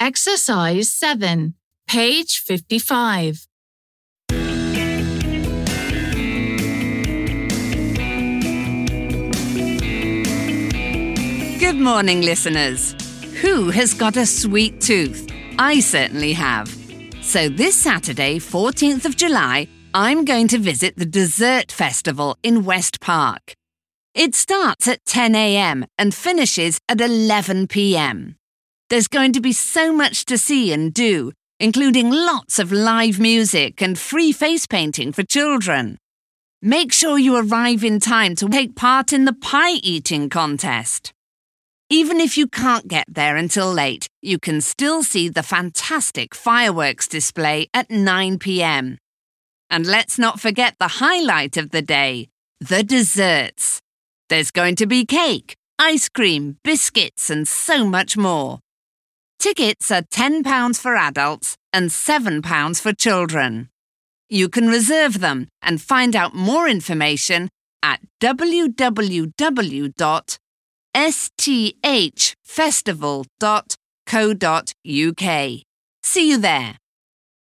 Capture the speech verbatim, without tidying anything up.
Exercise seven, page fifty-five. Good morning, listeners. Who has got a sweet tooth? I certainly have. So this Saturday, fourteenth of July, I'm going to visit the Dessert Festival in West Park. It starts at ten a.m. and finishes at eleven p.m. There's going to be so much to see and do, including lots of live music and free face painting for children. Make sure you arrive in time to take part in the pie eating contest. Even if you can't get there until late, you can still see the fantastic fireworks display at nine p.m. And let's not forget the highlight of the day, the desserts. There's going to be cake, ice cream, biscuits, and so much more. Tickets are ten pounds for adults and seven pounds for children. You can reserve them and find out more information at w w w dot s t h festival dot co dot u k. See you there.